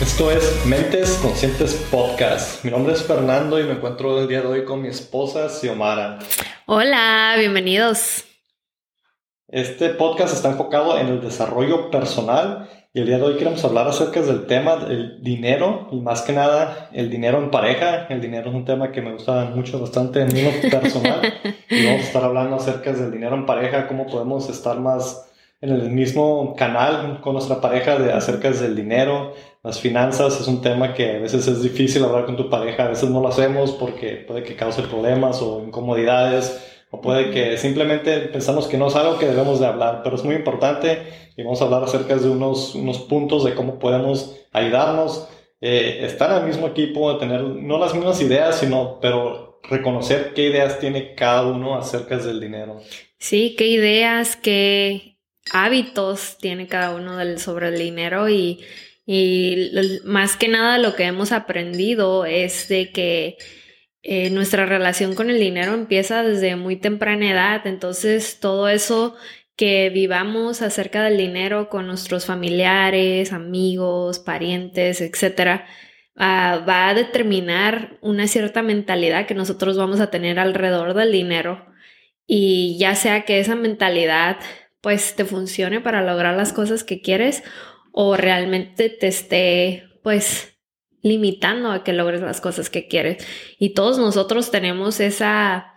Esto es Mentes Conscientes Podcast. Mi nombre es Fernando y me encuentro el día de hoy con mi esposa Xiomara. Hola, bienvenidos. Este podcast está enfocado en el desarrollo personal y el día de hoy queremos hablar acerca del tema del dinero y más que nada el dinero en pareja. El dinero es un tema que me gusta mucho, bastante en lo personal y vamos a estar hablando acerca del dinero en pareja, cómo podemos estar más en el mismo canal con nuestra pareja acerca del dinero. Las finanzas es un tema que a veces es difícil hablar con tu pareja, a veces no lo hacemos porque puede que cause problemas o incomodidades. O puede que simplemente pensamos que no es algo que debemos de hablar, pero es muy importante y vamos a hablar acerca de unos puntos de cómo podemos ayudarnos, estar en el mismo equipo, tener no las mismas ideas, pero reconocer qué ideas tiene cada uno acerca del dinero. Sí, qué ideas, qué hábitos tiene cada uno sobre el dinero y más que nada lo que hemos aprendido es de que nuestra relación con el dinero empieza desde muy temprana edad, entonces todo eso que vivamos acerca del dinero con nuestros familiares, amigos, parientes, etcétera, va a determinar una cierta mentalidad que nosotros vamos a tener alrededor del dinero y ya sea que esa mentalidad pues te funcione para lograr las cosas que quieres o realmente te esté pues limitando a que logres las cosas que quieres. Y todos nosotros tenemos esa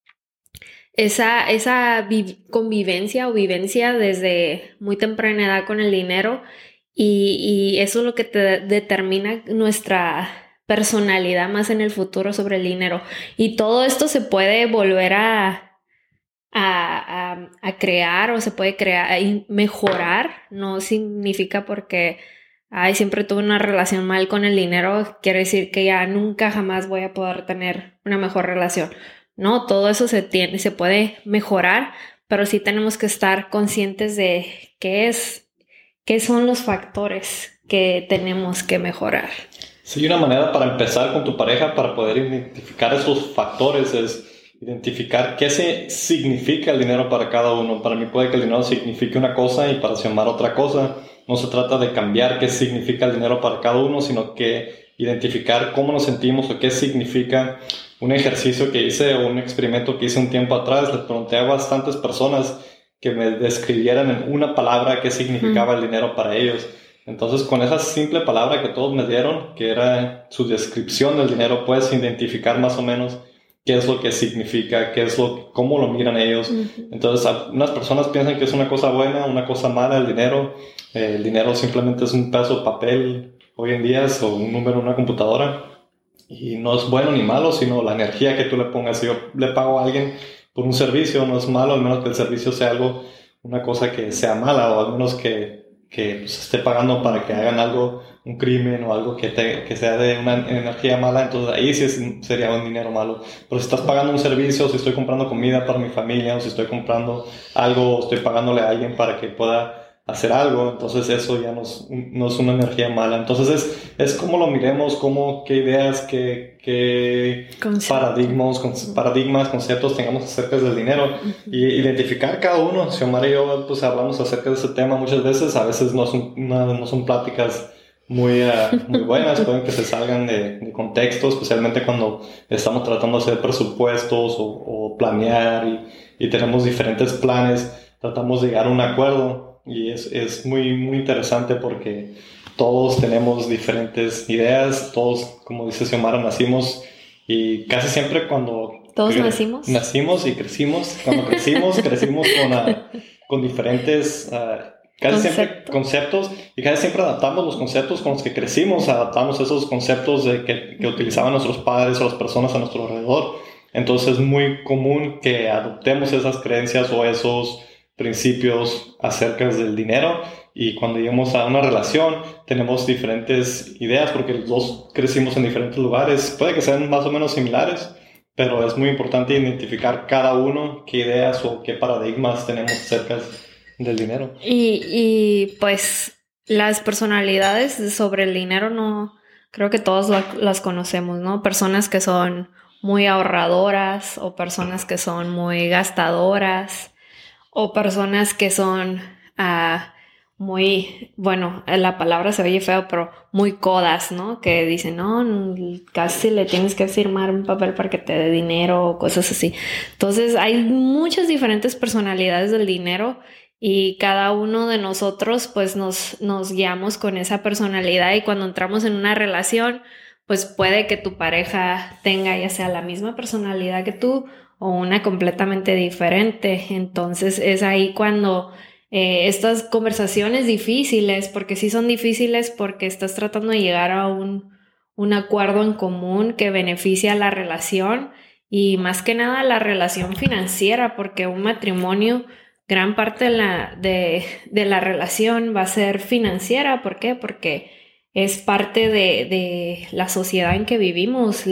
convivencia o vivencia desde muy temprana edad con el dinero y eso es lo que te determina nuestra personalidad más en el futuro sobre el dinero. Y todo esto se puede volver a crear o se puede crear y mejorar. No significa porque siempre tuve una relación mal con el dinero, quiere decir que ya nunca jamás voy a poder tener una mejor relación. No, todo eso se puede mejorar, pero sí tenemos que estar conscientes de qué son los factores que tenemos que mejorar. Sí, una manera para empezar con tu pareja, para poder identificar esos factores es identificar qué significa el dinero para cada uno. Para mí puede que el dinero signifique una cosa y para Xiomara otra cosa. No se trata de cambiar qué significa el dinero para cada uno, sino que identificar cómo nos sentimos o qué significa. Un ejercicio que hice o un experimento que hice un tiempo atrás, le pregunté a bastantes personas que me describieran en una palabra qué significaba el dinero para ellos. Entonces, con esa simple palabra que todos me dieron, que era su descripción del dinero, puedes identificar más o menos qué es lo que significa, cómo lo miran ellos. Uh-huh. Entonces, unas personas piensan que es una cosa buena, una cosa mala el dinero. El dinero simplemente es un pedazo de papel hoy en día, o un número en una computadora. Y no es bueno ni malo, sino la energía que tú le pongas. Si yo le pago a alguien por un servicio, no es malo, al menos que el servicio sea una cosa que sea mala, o al menos que pues, esté pagando para que hagan algo, un crimen o algo que sea de una energía mala, entonces ahí sí sería un dinero malo. Pero si estás pagando un servicio, si estoy comprando comida para mi familia, o si estoy comprando algo, o estoy pagándole a alguien para que pueda hacer algo, entonces eso ya no es una energía mala. Entonces es como lo miremos, qué ideas, qué paradigmas, conceptos tengamos acerca del dinero. Uh-huh. Y identificar cada uno. Xiomara y yo pues hablamos acerca de ese tema muchas veces, a veces no son pláticas muy buenas, pueden que se salgan de contexto, especialmente cuando estamos tratando de hacer presupuestos o planear y tenemos diferentes planes, tratamos de llegar a un acuerdo. Y es muy, muy interesante porque todos tenemos diferentes ideas, todos, como dice Xiomara, nacimos y casi siempre ¿Todos nacimos? Nacimos y crecimos. Cuando crecimos con diferentes siempre conceptos y casi siempre adaptamos los conceptos con los que crecimos, adaptamos esos conceptos que utilizaban nuestros padres o las personas a nuestro alrededor. Entonces es muy común que adoptemos esas creencias o esos principios acerca del dinero, y cuando llegamos a una relación tenemos diferentes ideas porque los dos crecimos en diferentes lugares, puede que sean más o menos similares, pero es muy importante identificar cada uno qué ideas o qué paradigmas tenemos acerca del dinero. Y pues las personalidades sobre el dinero no creo que todos las conocemos, ¿no? Personas que son muy ahorradoras o personas que son muy gastadoras o personas que son muy, bueno, la palabra se oye feo, pero muy codas, ¿no? Que dicen, no, casi le tienes que firmar un papel para que te dé dinero o cosas así. Entonces, hay muchas diferentes personalidades del dinero y cada uno de nosotros, pues, nos guiamos con esa personalidad y cuando entramos en una relación, pues puede que tu pareja tenga ya sea la misma personalidad que tú o una completamente diferente. Entonces, es ahí cuando estas conversaciones difíciles, porque sí son difíciles porque estás tratando de llegar a un acuerdo en común que beneficie a la relación y más que nada la relación financiera, porque un matrimonio, gran parte de la relación va a ser financiera. ¿Por qué? Porque es parte de la sociedad en que vivimos,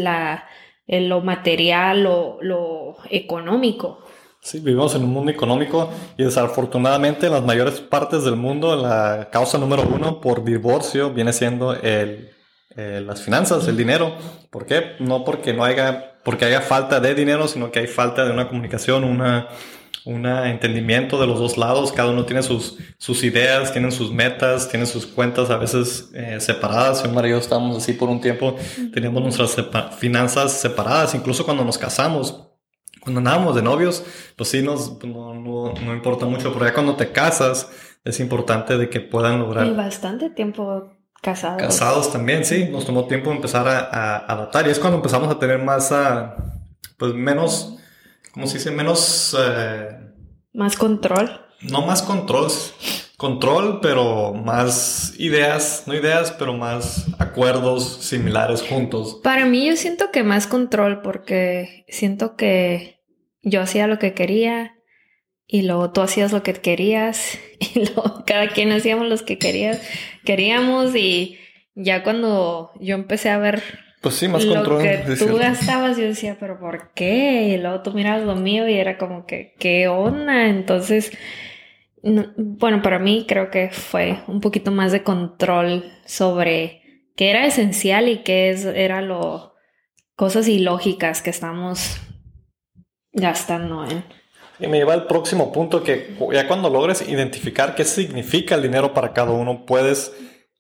lo material, lo económico. Sí, vivimos en un mundo económico y desafortunadamente en las mayores partes del mundo la causa número uno por divorcio viene siendo las finanzas, el dinero. ¿Por qué? No porque porque haya falta de dinero, sino que hay falta de una comunicación, un entendimiento de los dos lados. Cada uno tiene sus ideas, tienen sus metas, tienen sus cuentas a veces separadas. Mi marido estábamos así por un tiempo, teníamos nuestras finanzas separadas, incluso cuando nos casamos. Cuando andábamos de novios, pues sí, no importa mucho, pero ya cuando te casas, es importante de que puedan lograr. Y bastante tiempo casados. Casados también, sí, nos tomó tiempo empezar a adaptar y es cuando empezamos a tener más, pues menos, ¿cómo se dice? Menos... más control. No más control, pero más ideas, no ideas, pero más acuerdos similares juntos. Para mí yo siento que más control porque siento que yo hacía lo que quería y luego tú hacías lo que querías y luego cada quien hacíamos lo que queríamos y ya cuando yo empecé a ver pues sí, más lo control, que tú gastabas, yo decía, pero ¿por qué? Y luego tú mirabas lo mío y era como que, ¿qué onda? Entonces... No, bueno, para mí creo que fue un poquito más de control sobre qué era esencial y era cosas ilógicas que estamos gastando en. Y me lleva al próximo punto que ya cuando logres identificar qué significa el dinero para cada uno, puedes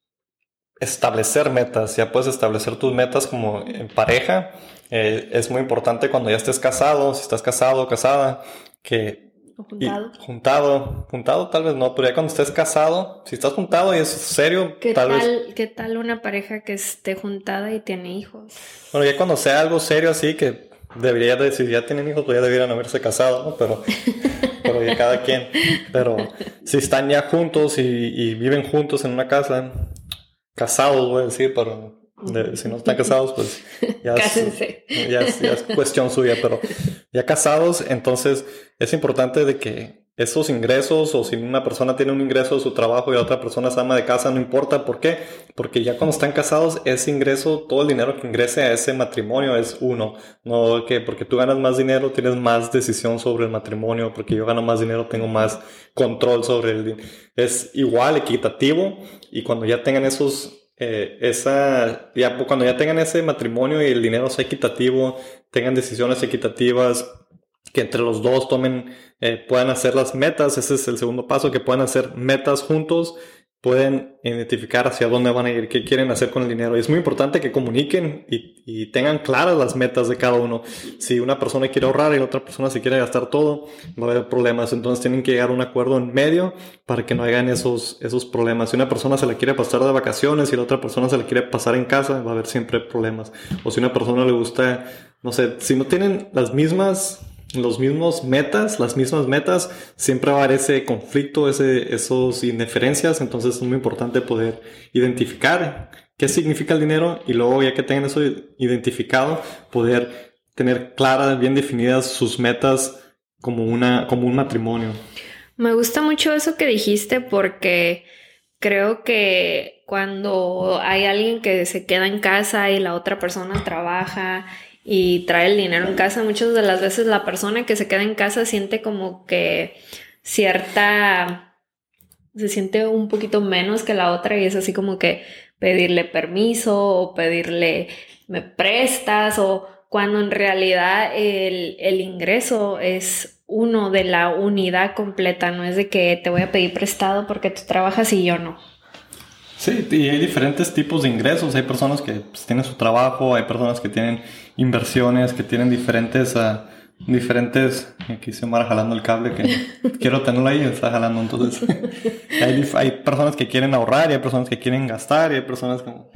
establecer metas, ya puedes establecer tus metas como en pareja. Es muy importante cuando ya estés casado, si estás casado o casada, que juntado tal vez no, pero ya cuando estés casado, si estás juntado y es serio, ¿Qué tal una pareja que esté juntada y tiene hijos? Bueno, ya cuando sea algo serio así, que debería de decir, ya tienen hijos, pues ya debieran haberse casado, ¿no? Pero ya cada quien. Pero si están ya juntos y viven juntos en una casa, casados voy a decir, pero si no están casados, pues ya es cuestión suya, pero ya casados, entonces es importante de que esos ingresos, o si una persona tiene un ingreso de su trabajo y la otra persona es ama de casa, no importa. ¿Por qué? Porque ya cuando están casados, ese ingreso, todo el dinero que ingrese a ese matrimonio es uno. No que porque tú ganas más dinero, tienes más decisión sobre el matrimonio, porque yo gano más dinero, tengo más control sobre el dinero. Es igual, equitativo, y cuando ya tengan cuando ya tengan ese matrimonio y el dinero sea equitativo, tengan decisiones equitativas, que entre los dos puedan hacer las metas. Ese es el segundo paso, que puedan hacer metas juntos, pueden identificar hacia dónde van a ir, qué quieren hacer con el dinero. Y es muy importante que comuniquen y tengan claras las metas de cada uno. Si una persona quiere ahorrar y la otra persona se quiere gastar todo, va a haber problemas. Entonces tienen que llegar a un acuerdo en medio para que no hayan esos problemas. Si una persona se la quiere pasar de vacaciones y la otra persona se la quiere pasar en casa, va a haber siempre problemas. O si una persona le gusta, no sé, si no tienen las mismas metas, siempre va a haber ese conflicto, esos indiferencias. Entonces es muy importante poder identificar qué significa el dinero y luego, ya que tengan eso identificado, poder tener claras, bien definidas sus metas como un matrimonio. Me gusta mucho eso que dijiste porque creo que cuando hay alguien que se queda en casa y la otra persona trabaja y trae el dinero en casa, muchas de las veces la persona que se queda en casa siente como que se siente un poquito menos que la otra y es así como que pedirle permiso o pedirle me prestas, o cuando en realidad el ingreso es uno, de la unidad completa, no es de que te voy a pedir prestado porque tú trabajas y yo no. Sí, y hay diferentes tipos de ingresos. Hay personas que pues, tienen su trabajo, hay personas que tienen inversiones, que tienen diferentes... aquí se me va jalando el cable que quiero tenerlo ahí y está jalando. Entonces, hay personas que quieren ahorrar y hay personas que quieren gastar y hay personas como...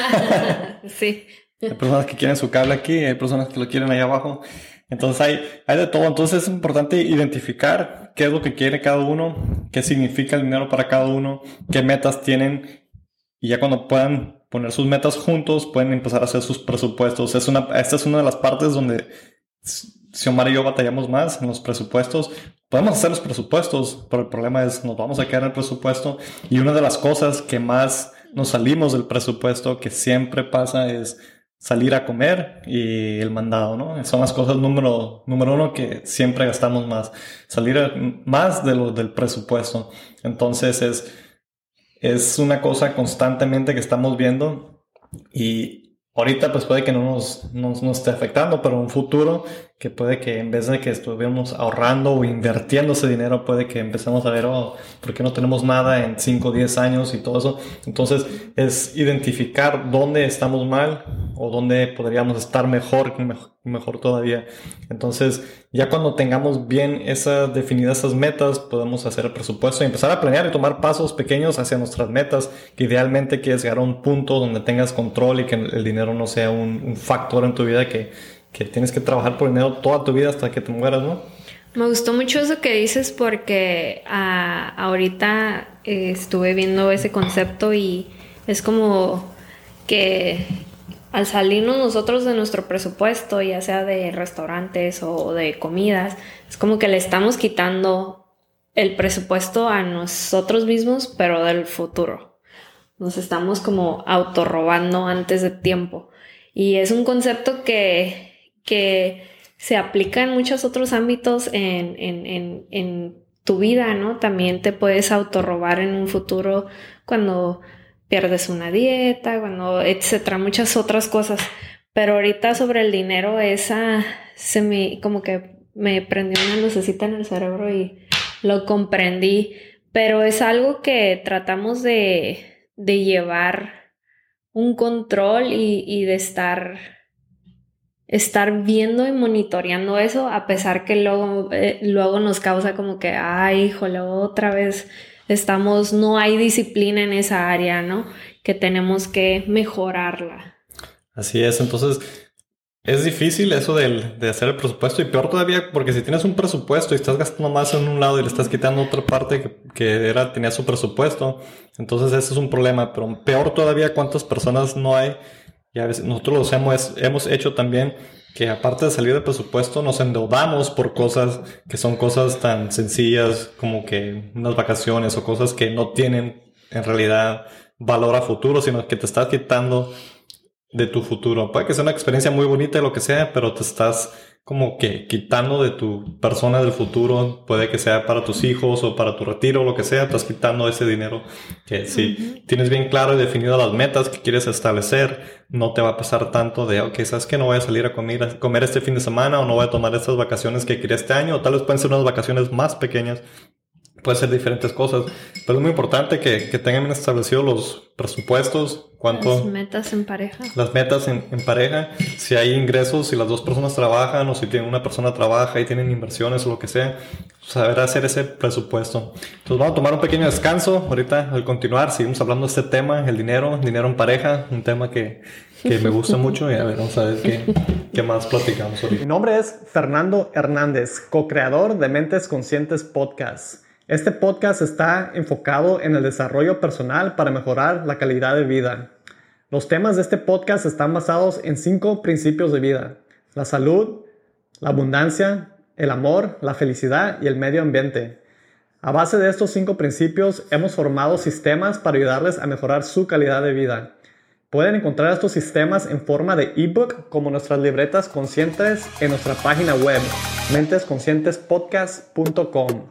Sí. Hay personas que quieren su cable aquí y hay personas que lo quieren ahí abajo. Entonces hay de todo. Entonces es importante identificar qué es lo que quiere cada uno, qué significa el dinero para cada uno, qué metas tienen. Y ya cuando puedan poner sus metas juntos, pueden empezar a hacer sus presupuestos. Esta es una de las partes donde Xiomara y yo batallamos más en los presupuestos. Podemos hacer los presupuestos, pero el problema es nos vamos a quedar en el presupuesto. Y una de las cosas que más nos salimos del presupuesto, que siempre pasa, es salir a comer y el mandado, ¿no? Son las cosas número uno que siempre gastamos más. Salir más de lo del presupuesto. Entonces es una cosa constantemente que estamos viendo y ahorita pues puede que no nos esté afectando, pero en un futuro que puede que en vez de que estuviéramos ahorrando o invirtiendo ese dinero, puede que empecemos a ver, ¿por qué no tenemos nada en 5 o 10 años y todo eso? Entonces es identificar dónde estamos mal o dónde podríamos estar mejor todavía. Entonces ya cuando tengamos bien definidas esas metas, podemos hacer el presupuesto y empezar a planear y tomar pasos pequeños hacia nuestras metas, que idealmente quieres llegar a un punto donde tengas control y que el dinero no sea un factor en tu vida que tienes que trabajar por dinero toda tu vida hasta que te mueras, ¿no? Me gustó mucho eso que dices porque ahorita estuve viendo ese concepto y es como que al salirnos nosotros de nuestro presupuesto, ya sea de restaurantes o de comidas, es como que le estamos quitando el presupuesto a nosotros mismos, pero del futuro. Nos estamos como autorrobando antes de tiempo. Y es un concepto que se aplica en muchos otros ámbitos en tu vida, ¿no? También te puedes autorrobar en un futuro cuando pierdes una dieta, etcétera, muchas otras cosas. Pero ahorita sobre el dinero, como que me prendió una lucecita en el cerebro y lo comprendí. Pero es algo que tratamos de llevar un control y de estar viendo y monitoreando eso, a pesar que luego nos causa como que, ay, híjole, otra vez no hay disciplina en esa área, ¿no? Que tenemos que mejorarla. Así es, entonces es difícil eso de hacer el presupuesto y peor todavía porque si tienes un presupuesto y estás gastando más en un lado y le estás quitando otra parte que tenía su presupuesto, entonces ese es un problema, pero peor todavía cuántas personas no hay. Y a veces nosotros hemos hecho también que aparte de salir del presupuesto nos endeudamos por cosas que son cosas tan sencillas como que unas vacaciones o cosas que no tienen en realidad valor a futuro, sino que te estás quitando de tu futuro. Puede que sea una experiencia muy bonita y lo que sea, pero te estás como que quitando de tu persona del futuro. Puede que sea para tus hijos o para tu retiro o lo que sea, estás quitando ese dinero que si tienes bien claro y definido las metas que quieres establecer, no te va a pasar tanto de, ok, ¿sabes qué? No voy a salir a comer este fin de semana o no voy a tomar estas vacaciones que quería este año, o tal vez pueden ser unas vacaciones más pequeñas. Puede ser diferentes cosas, pero es muy importante que tengan establecidos los presupuestos, las metas en pareja. Las metas en pareja, si hay ingresos, si las dos personas trabajan o si una persona trabaja y tienen inversiones o lo que sea, saber hacer ese presupuesto. Entonces vamos a tomar un pequeño descanso. Ahorita al continuar seguimos hablando de este tema, el dinero en pareja, un tema que me gusta mucho y a ver, vamos a ver qué más platicamos ahorita. Mi nombre es Fernando Hernández, co-creador de Mentes Conscientes Podcast. Este podcast está enfocado en el desarrollo personal para mejorar la calidad de vida. Los temas de este podcast están basados en 5 principios de vida: la salud, la abundancia, el amor, la felicidad y el medio ambiente. A base de estos 5 principios hemos formado sistemas para ayudarles a mejorar su calidad de vida. Pueden encontrar estos sistemas en forma de ebook como nuestras libretas conscientes en nuestra página web mentesconscientespodcast.com.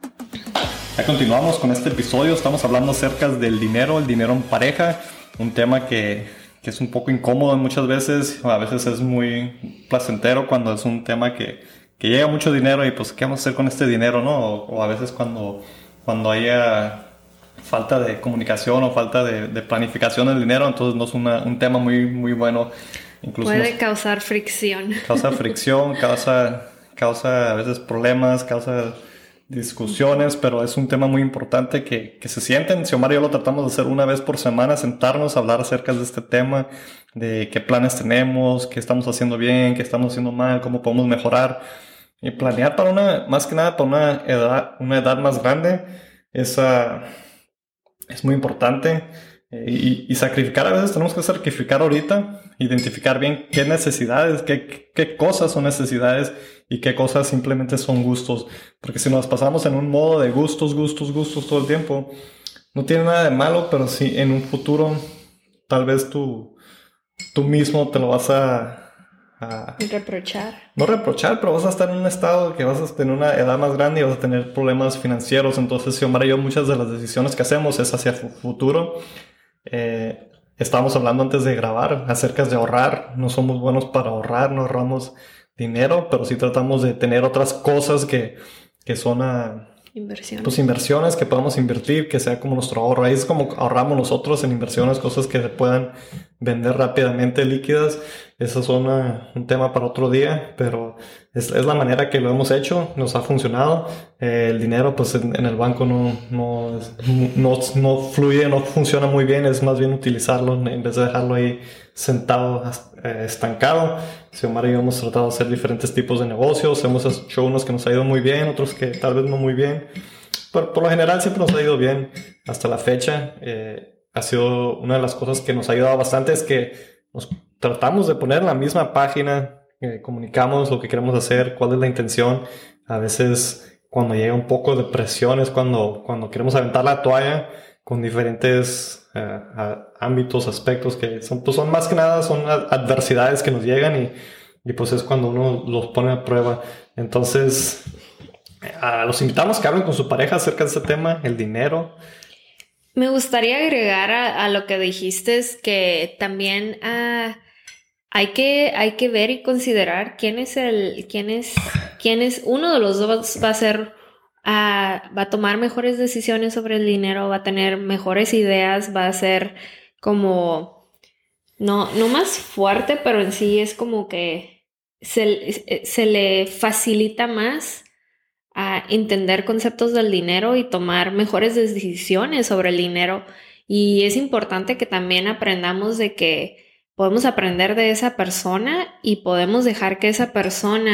Ya continuamos con este episodio. Estamos hablando acerca del dinero, el dinero en pareja, un tema que es un poco incómodo muchas veces, a veces es muy placentero cuando es un tema que que llega mucho dinero y pues qué vamos a hacer con este dinero, ¿no? O a veces cuando haya falta de comunicación o falta de planificación del dinero, entonces no es un tema muy, muy bueno. Incluso puede causar fricción. Causa fricción, causa a veces problemas, causa discusiones, pero es un tema muy importante que se sienten. Xiomara y yo lo tratamos de hacer una vez por semana, sentarnos a hablar acerca de este tema, de qué planes tenemos, qué estamos haciendo bien, qué estamos haciendo mal, cómo podemos mejorar. Y planear más que nada para una edad más grande es muy importante. Y sacrificar, a veces tenemos que sacrificar ahorita, identificar bien qué necesidades, qué cosas son necesidades y qué cosas simplemente son gustos. Porque si nos pasamos en un modo de gustos todo el tiempo, no tiene nada de malo, pero sí en un futuro tal vez tú mismo te lo vas a reprochar. No reprochar, pero vas a estar en un estado que vas a tener una edad más grande y vas a tener problemas financieros. Entonces, Xiomara y yo, muchas de las decisiones que hacemos es hacia futuro. Estábamos hablando antes de grabar acerca de ahorrar. No somos buenos para ahorrar, no ahorramos dinero, pero sí tratamos de tener otras cosas que son inversiones. Pues inversiones que podamos invertir, que sea como nuestro ahorro. Ahí es como ahorramos nosotros en inversiones, cosas que se puedan vender rápidamente, líquidas. Eso es un tema para otro día, pero es la manera que lo hemos hecho, nos ha funcionado. El dinero pues en el banco no fluye, no funciona muy bien, es más bien utilizarlo en vez de dejarlo ahí sentado, estancado. Xiomara y yo hemos tratado de hacer diferentes tipos de negocios, hemos hecho unos que nos ha ido muy bien, otros que tal vez no muy bien, pero por lo general siempre nos ha ido bien hasta la fecha. Ha sido una de las cosas que nos ha ayudado bastante, es que nos tratamos de poner en la misma página, comunicamos lo que queremos hacer, cuál es la intención. A veces cuando llega un poco de presión es cuando queremos aventar la toalla con diferentes ámbitos, aspectos que son más que nada, son adversidades que nos llegan y pues es cuando uno los pone a prueba. Entonces, los invitamos a que hablen con su pareja acerca de este tema, el dinero. Me gustaría agregar a lo que dijiste, es que también hay que ver y considerar quién es uno de los dos va a tomar mejores decisiones sobre el dinero, va a tener mejores ideas, va a ser como no más fuerte, pero en sí es como que se le facilita más a entender conceptos del dinero y tomar mejores decisiones sobre el dinero. Y es importante que también aprendamos de que podemos aprender de esa persona y podemos dejar que esa persona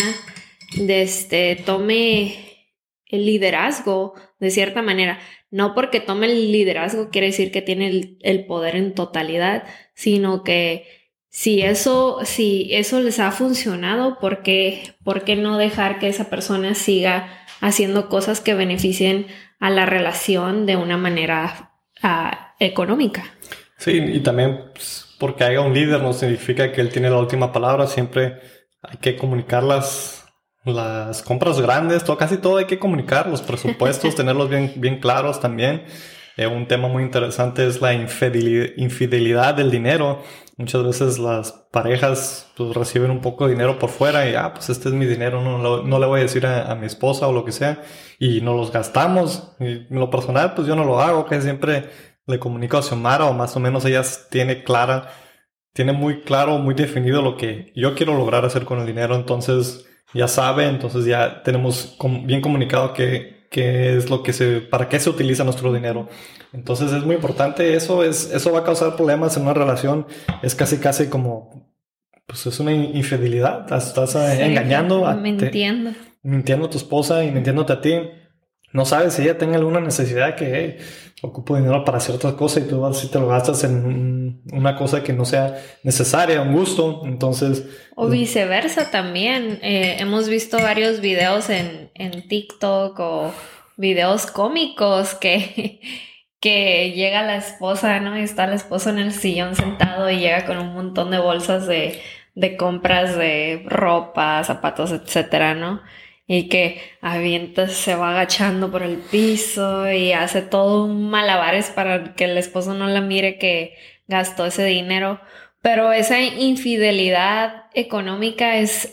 tome el liderazgo de cierta manera. No porque tome el liderazgo quiere decir que tiene el poder en totalidad, sino que si eso les ha funcionado, ¿por qué no dejar que esa persona siga haciendo cosas que beneficien a la relación de una manera económica? Sí, y también pues, porque haya un líder no significa que él tiene la última palabra. Siempre hay que comunicar las compras grandes, casi todo hay que comunicar, los presupuestos, tenerlos bien claros también. Un tema muy interesante es la infidelidad del dinero. Muchas veces las parejas pues, reciben un poco de dinero por fuera y pues este es mi dinero, no le voy a decir a mi esposa o lo que sea, y no los gastamos. Y en lo personal pues yo no lo hago, que siempre le comunico a Xiomara, o más o menos ella tiene muy claro, muy definido lo que yo quiero lograr hacer con el dinero, entonces ya sabe, entonces ya tenemos bien comunicado qué es para qué se utiliza nuestro dinero. Entonces es muy importante, eso va a causar problemas en una relación, es casi como, pues es una infidelidad, estás engañando, mintiendo a tu esposa y mintiéndote a ti. No sabes si ella tenga alguna necesidad que ocupo dinero para hacer otra cosa y tú si te lo gastas en una cosa que no sea necesaria, un gusto, entonces... O viceversa también. Hemos visto varios videos en TikTok o videos cómicos que llega la esposa, ¿no? Y está el esposo en el sillón sentado y llega con un montón de bolsas de compras de ropa, zapatos, etcétera, ¿no? Y que se va agachando por el piso y hace todo un malabares para que el esposo no la mire que gastó ese dinero, Pero esa infidelidad económica es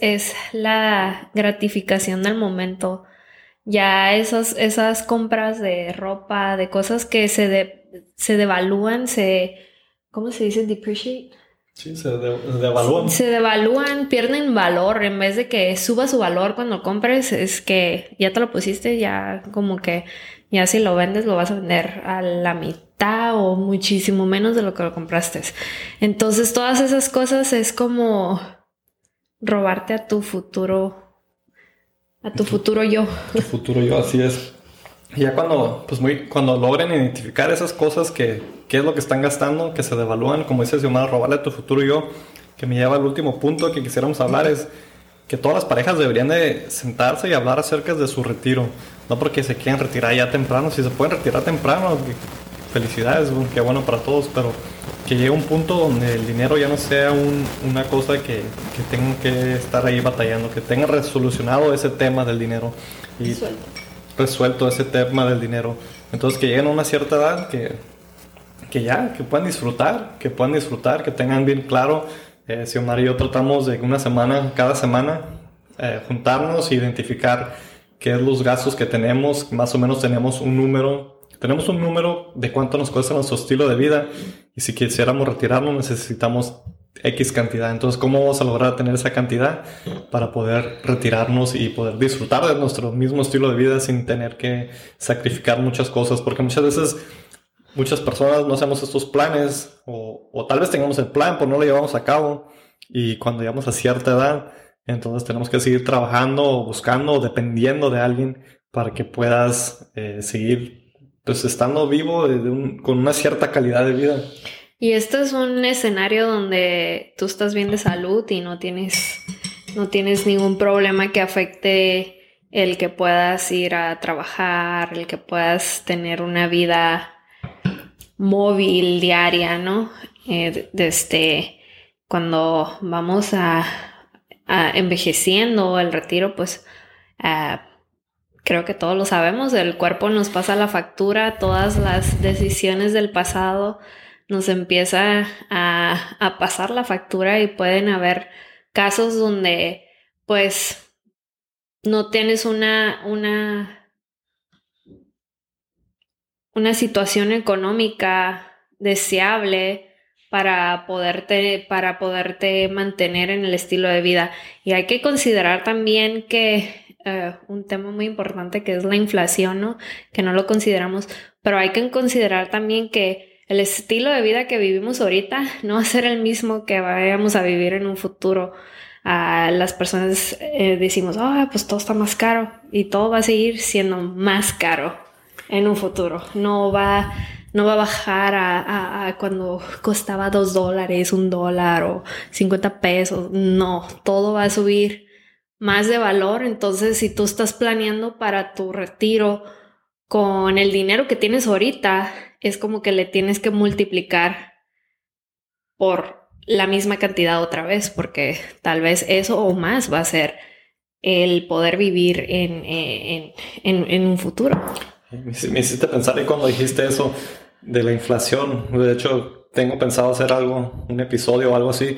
la gratificación del momento. Ya esas compras de ropa, de cosas que se devalúan, ¿cómo se dice? Depreciate. Sí, se devalúan. Se devalúan, pierden valor. En vez de que suba su valor cuando compres, es que ya te lo pusiste, ya como que ya si lo vendes lo vas a vender a la mitad o muchísimo menos de lo que lo compraste. Entonces todas esas cosas es como robarte a tu futuro yo. Tu futuro yo, así es. Y ya cuando logren identificar esas cosas qué es lo que están gastando, que se devalúan, como dice Xiomara, robarle a tu futuro yo, que me lleva al último punto que quisiéramos hablar, es que todas las parejas deberían de sentarse y hablar acerca de su retiro. No porque se quieran retirar ya temprano, si se pueden retirar temprano, felicidades, qué bueno para todos, pero que llegue un punto donde el dinero ya no sea una cosa que tengan que estar ahí batallando, que tengan resolucionado ese tema del dinero. Y resuelto ese tema del dinero. Entonces que lleguen a una cierta edad que puedan disfrutar, que tengan bien claro. Xiomara y yo tratamos de cada semana, juntarnos e identificar qué es los gastos que tenemos. Más o menos tenemos un número de cuánto nos cuesta nuestro estilo de vida, y si quisiéramos retirarnos necesitamos X cantidad. Entonces, ¿cómo vamos a lograr tener esa cantidad para poder retirarnos y poder disfrutar de nuestro mismo estilo de vida sin tener que sacrificar muchas cosas? Porque muchas veces muchas personas no hacemos estos planes, o tal vez tengamos el plan pero no lo llevamos a cabo, y cuando llegamos a cierta edad entonces tenemos que seguir trabajando o buscando o dependiendo de alguien para que puedas seguir pues estando vivo con una cierta calidad de vida. Y esto es un escenario donde tú estás bien de salud y no tienes ningún problema que afecte el que puedas ir a trabajar, el que puedas tener una vida móvil diaria, ¿no? Cuando vamos a envejeciendo, el retiro, pues creo que todos lo sabemos, el cuerpo nos pasa la factura, todas las decisiones del pasado nos empieza a pasar la factura, y pueden haber casos donde pues no tienes una situación económica deseable para poderte mantener en el estilo de vida. Y hay que considerar también que un tema muy importante, que es la inflación, ¿no? Que no lo consideramos, pero hay que considerar también que el estilo de vida que vivimos ahorita no va a ser el mismo que vayamos a vivir en un futuro. Las personas decimos, pues todo está más caro, y todo va a seguir siendo más caro en un futuro. No va a bajar a cuando costaba $2, $1 o 50 pesos. No, todo va a subir más de valor. Entonces, si tú estás planeando para tu retiro con el dinero que tienes ahorita, es como que le tienes que multiplicar por la misma cantidad otra vez, porque tal vez eso o más va a ser el poder vivir en un futuro. Me hiciste pensar, y cuando dijiste eso de la inflación, de hecho tengo pensado hacer un episodio o algo así.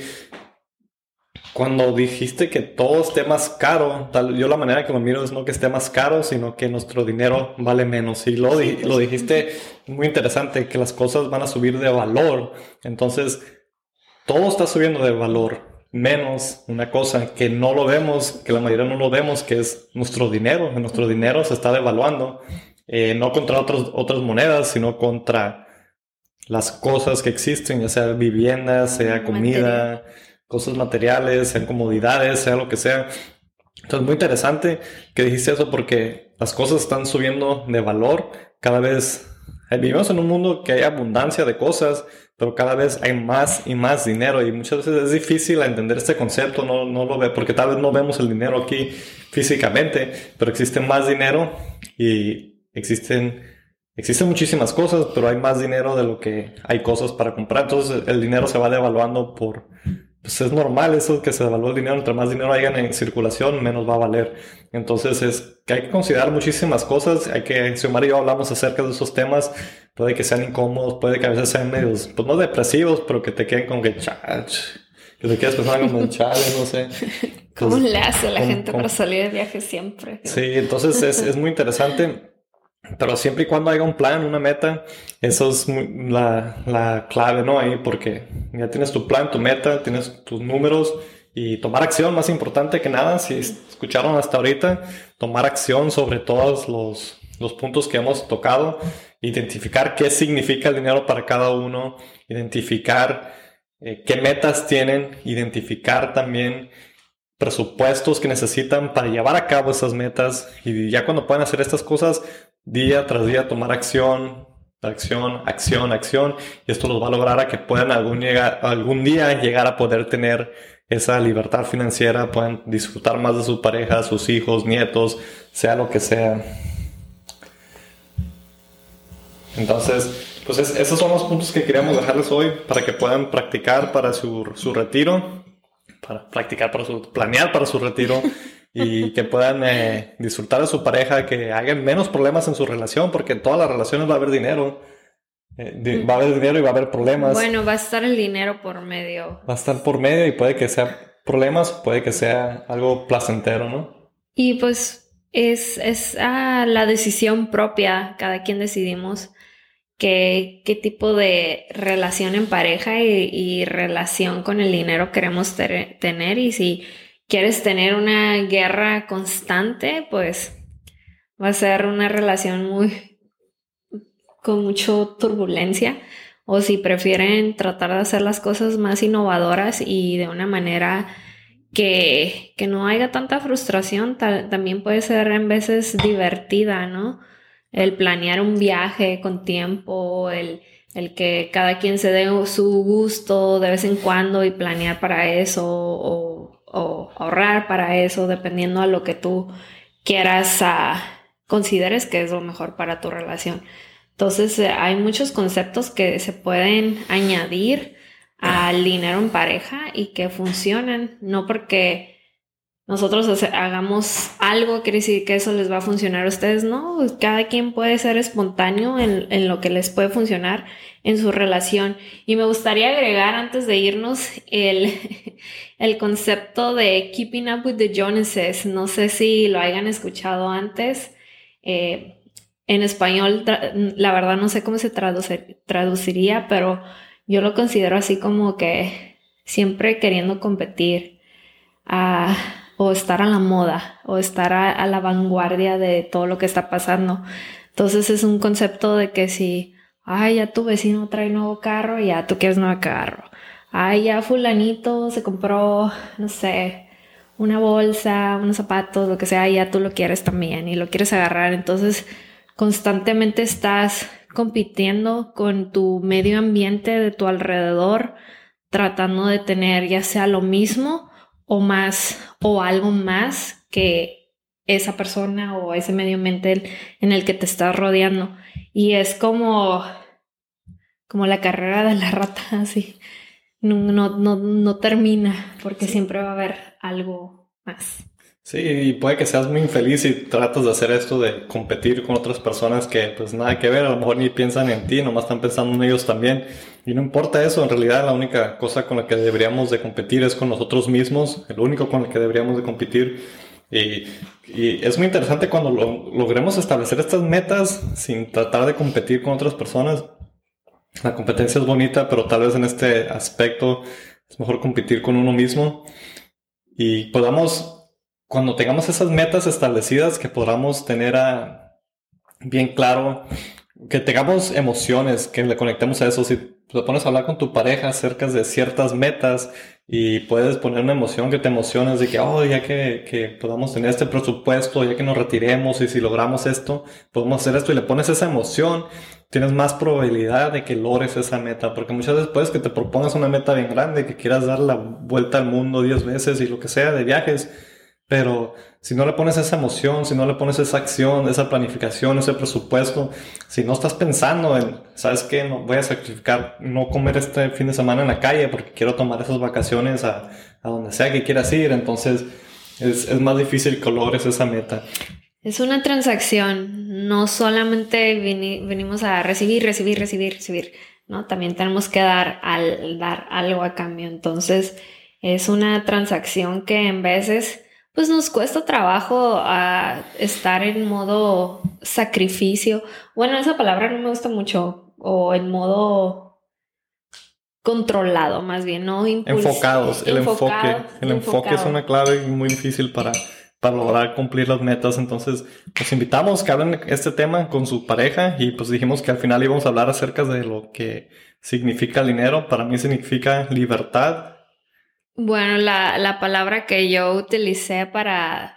Cuando dijiste que todo esté más caro, yo la manera que lo miro es no que esté más caro, sino que nuestro dinero vale menos. Y lo dijiste muy interesante, que las cosas van a subir de valor. Entonces, todo está subiendo de valor, menos una cosa que no lo vemos, que la mayoría no lo vemos, que es nuestro dinero. Nuestro dinero se está devaluando, no contra otras monedas, sino contra las cosas que existen, ya sea vivienda, sea comida, cosas materiales, sean comodidades, sea lo que sea. Entonces, muy interesante que dijiste eso, porque las cosas están subiendo de valor. Cada vez vivimos en un mundo que hay abundancia de cosas, pero cada vez hay más y más dinero, y muchas veces es difícil entender este concepto. No lo ve, porque tal vez no vemos el dinero aquí físicamente, pero existe más dinero y existen muchísimas cosas, pero hay más dinero de lo que hay cosas para comprar. Entonces el dinero se va devaluando pues es normal eso, que se devalúa el dinero. Entre más dinero haya en circulación, menos va a valer. Entonces es que hay que considerar muchísimas cosas. Xiomara y yo hablamos acerca de esos temas puede que sean incómodos, puede que a veces sean medios, pues no depresivos, pero que te queden como que que te quedas pensando como en chale, no sé. ¿Cómo le hace la gente para salir de viaje siempre? Sí, entonces es muy interesante. Pero siempre y cuando haya un plan, una meta, eso es la clave, ¿no? Ahí, porque ya tienes tu plan, tu meta, tienes tus números y tomar acción, más importante que nada, si escucharon hasta ahorita, tomar acción sobre todos los puntos que hemos tocado, identificar qué significa el dinero para cada uno, identificar qué metas tienen, identificar también presupuestos que necesitan para llevar a cabo esas metas, y ya cuando puedan hacer estas cosas, día tras día tomar acción, y esto los va a lograr a que puedan algún día llegar a poder tener esa libertad financiera, puedan disfrutar más de su pareja, sus hijos, nietos, sea lo que sea. Entonces, pues esos son los puntos que queríamos dejarles hoy para que puedan practicar para su retiro, planear para su retiro. Y que puedan disfrutar de su pareja, que hagan menos problemas en su relación, porque en todas las relaciones va a haber dinero. Va a haber dinero y va a haber problemas. Bueno, va a estar el dinero por medio. Va a estar por medio y puede que sea problemas, puede que sea algo placentero, ¿no? Y pues es la decisión propia. Cada quien decidimos qué tipo de relación en pareja y relación con el dinero queremos tener. Y si quieres tener una guerra constante, pues va a ser una relación con mucha turbulencia. O si prefieren tratar de hacer las cosas más innovadoras y de una manera que no haya tanta frustración, también puede ser en veces divertida, ¿no? El planear un viaje con tiempo, el que cada quien se dé su gusto de vez en cuando y planear para eso o ahorrar para eso, dependiendo a lo que tú quieras consideres que es lo mejor para tu relación. Entonces hay muchos conceptos que se pueden añadir al dinero en pareja y que funcionan. No porque nosotros hagamos algo quiere decir que eso les va a funcionar a ustedes, no. Cada quien puede ser espontáneo en lo que les puede funcionar en su relación. Y me gustaría agregar antes de irnos el concepto de Keeping Up with the Joneses. No sé si lo hayan escuchado antes. En español, la verdad no sé cómo se traduciría, pero yo lo considero así como que siempre queriendo competir o estar a la moda o estar a la vanguardia de todo lo que está pasando. Entonces es un concepto de que si ya tu vecino trae nuevo carro, ya tú quieres nuevo carro. Ya fulanito se compró, no sé, una bolsa, unos zapatos, lo que sea, ya tú lo quieres también y lo quieres agarrar. Entonces constantemente estás compitiendo con tu medio ambiente de tu alrededor, tratando de tener ya sea lo mismo o más o algo más que esa persona o ese medio ambiente en el que te estás rodeando. Y es como la carrera de la rata, así. No termina porque siempre va a haber algo más. Sí, y puede que seas muy infeliz si tratas de hacer esto de competir con otras personas que pues nada que ver, a lo mejor ni piensan en ti, nomás están pensando en ellos también. Y no importa eso, en realidad la única cosa con la que deberíamos de competir es con nosotros mismos, el único con el que deberíamos de competir. Y es muy interesante cuando logremos establecer estas metas sin tratar de competir con otras personas. La competencia es bonita, pero tal vez en este aspecto es mejor competir con uno mismo y cuando tengamos esas metas establecidas, que podamos tener bien claro, que tengamos emociones, que le conectemos a eso. Si te pones a hablar con tu pareja acerca de ciertas metas y puedes poner una emoción que te emociones de que, ya que podamos tener este presupuesto, ya que nos retiremos y si logramos esto, podemos hacer esto y le pones esa emoción, tienes más probabilidad de que logres esa meta. Porque muchas veces puedes que te propongas una meta bien grande, que quieras dar la vuelta al mundo 10 veces y lo que sea de viajes. Pero si no le pones esa emoción, si no le pones esa acción, esa planificación, ese presupuesto, si no estás pensando en, ¿sabes qué? No voy a sacrificar no comer este fin de semana en la calle porque quiero tomar esas vacaciones a donde sea que quieras ir. Entonces es más difícil que logres esa meta. Es una transacción, no solamente venimos a recibir, ¿no? También tenemos que dar algo a cambio. Entonces, es una transacción que en veces, pues nos cuesta trabajo estar en modo sacrificio. Bueno, esa palabra no me gusta mucho, o en modo controlado, más bien, no enfocados. El enfoque es una clave muy difícil para lograr cumplir las metas. Entonces, los invitamos que hablen este tema con su pareja y pues dijimos que al final íbamos a hablar acerca de lo que significa el dinero. Para mí significa libertad. Bueno, la palabra que yo utilicé para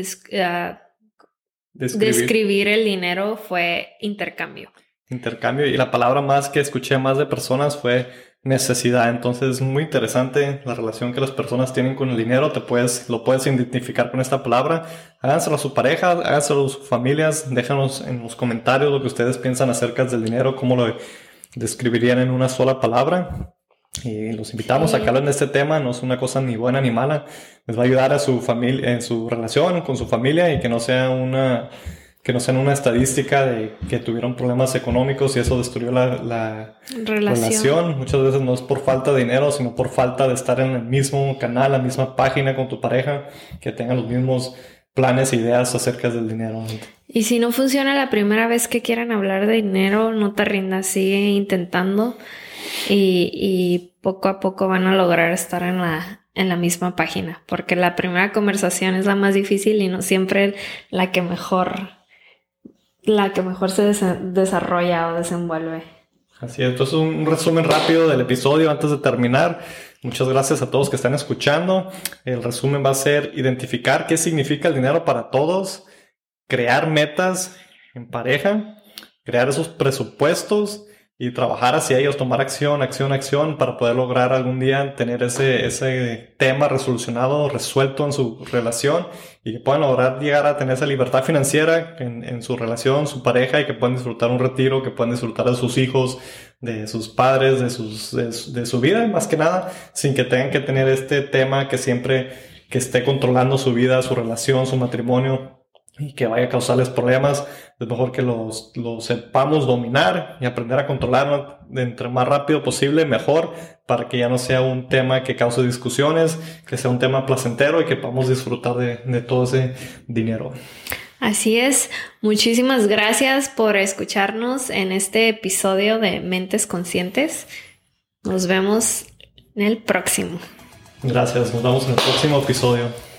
describir el dinero fue intercambio. Intercambio, y la palabra más que escuché más de personas fue necesidad. Entonces es muy interesante la relación que las personas tienen con el dinero. Lo puedes identificar con esta palabra. Háganselo a su pareja, háganselo a sus familias. Déjanos en los comentarios lo que ustedes piensan acerca del dinero, cómo lo describirían en una sola palabra. Y los invitamos a que hablen de este tema. No es una cosa ni buena ni mala. Les va a ayudar a su familia, en su relación con su familia, y que no sea una estadística de que tuvieron problemas económicos y eso destruyó la relación. Muchas veces no es por falta de dinero, sino por falta de estar en el mismo canal, la misma página con tu pareja, que tengan los mismos planes e ideas acerca del dinero. Y si no funciona la primera vez que quieran hablar de dinero, no te rindas, sigue intentando y poco a poco van a lograr estar en la misma página, porque la primera conversación es la más difícil y no siempre la que mejor se desarrolla o desenvuelve. Así es, entonces un resumen rápido del episodio antes de terminar. Muchas gracias a todos que están escuchando. El resumen va a ser identificar qué significa el dinero para todos, crear metas en pareja, crear esos presupuestos y trabajar hacia ellos, tomar acción para poder lograr algún día tener ese tema resuelto en su relación, y que puedan lograr llegar a tener esa libertad financiera en su relación, su pareja, y que puedan disfrutar un retiro, que puedan disfrutar de sus hijos, de sus padres, de su vida, más que nada, sin que tengan que tener este tema que esté controlando su vida, su relación, su matrimonio, y que vaya a causarles problemas. Es mejor que los sepamos dominar y aprender a controlarlo entre más rápido posible, mejor, para que ya no sea un tema que cause discusiones, que sea un tema placentero y que podamos disfrutar de todo ese dinero. Así es. Muchísimas gracias por escucharnos en este episodio de Mentes Conscientes. Nos vemos en el próximo. Gracias, nos vemos en el próximo episodio.